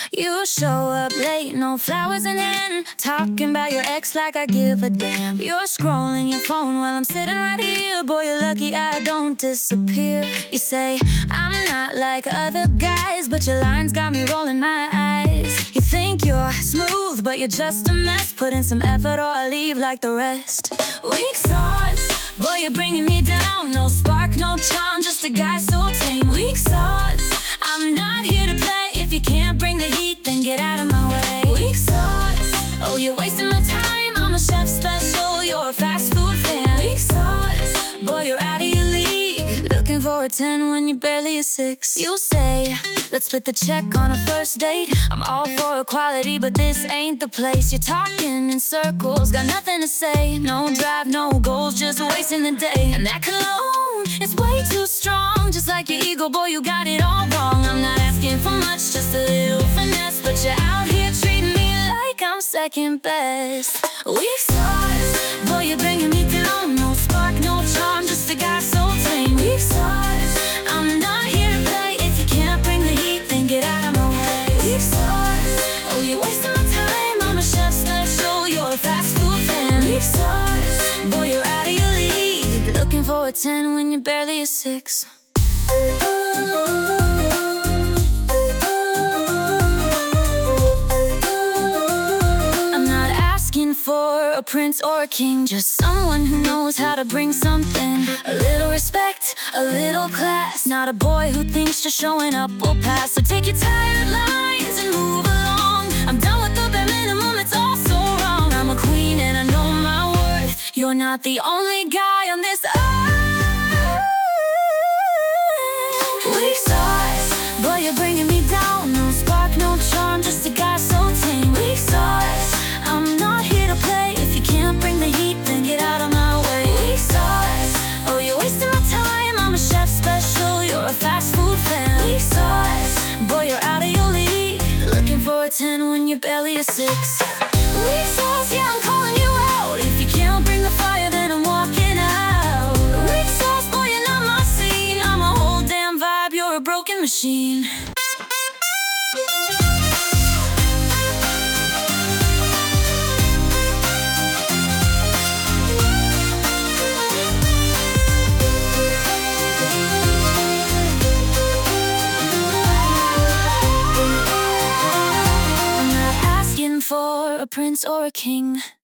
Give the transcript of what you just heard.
You show up late, no flowers in hand, talking about your ex like I give a damn. You're scrolling your phone while I'm sitting right here. Boy, you're lucky I don't disappear. You say, I'm not like other guys, but your lines got me rolling my eyes. You think you're smooth, but you're just a mess. Put in some effort or I leave like the rest. Weak sauce, boy, you're bringing me down. No spark, no charm, just a guy so tame. Weak sauce, I'm not here to play. If you can't bring the heat, then get out of my way. Weak sauce, oh, you're wasting my time. I'm a chef special, you're a fast food fan. Weak sauce, boy, you're out of your league. Looking for a 10 when you're barely a 6. You say, let's split the check on a first date. I'm all for equality, but this ain't the place. You're talking in circles, got nothing to say. No drive, no goals, just wasting the day. And that cologne is way too strong. Just like your ego, boy, you got it all wrong. I'm not asking for much, just a little finesse, but you're out here treating me like I'm second best. Weak sauce, boy, you're bringing me down. No spark, no charm, just a guy so tame. Weak sauce, I'm not here to play. If you can't bring the heat, then get out of my way. Weak sauce, oh, you're wasting my time. I'm a chef special, you're a fast food fan. Weak sauce, boy, you're out of your league. Looking for a 10 when you're barely a 6. For a prince or a king, just someone who knows how to bring something. A little respect, a little class. Not a boy who thinks just showing up will pass. So take your tired lines and move along. I'm done with the bare minimum, it's all so wrong. I'm a queen and I know my worth. You're not the only guy on this earth. Weak sauce, boy, you're bringing me down. No spark, no charm, just a guy so tame. Weak sauce, I'm not here to play. If you can't bring the heat, then get out of my way. Weak sauce, oh, you're wasting my time. I'm a chef special, you're a fast food fan. Weak sauce, boy, you're out of your league. Looking for a 10 when you're barely a 6. Weak sauce, yeah, I'm calling you out. If you can't bring the fire, then I'm walking out. Weak sauce, boy, you're not my scene. I'm a whole damn vibe, you're a broken machine. For a prince or a king.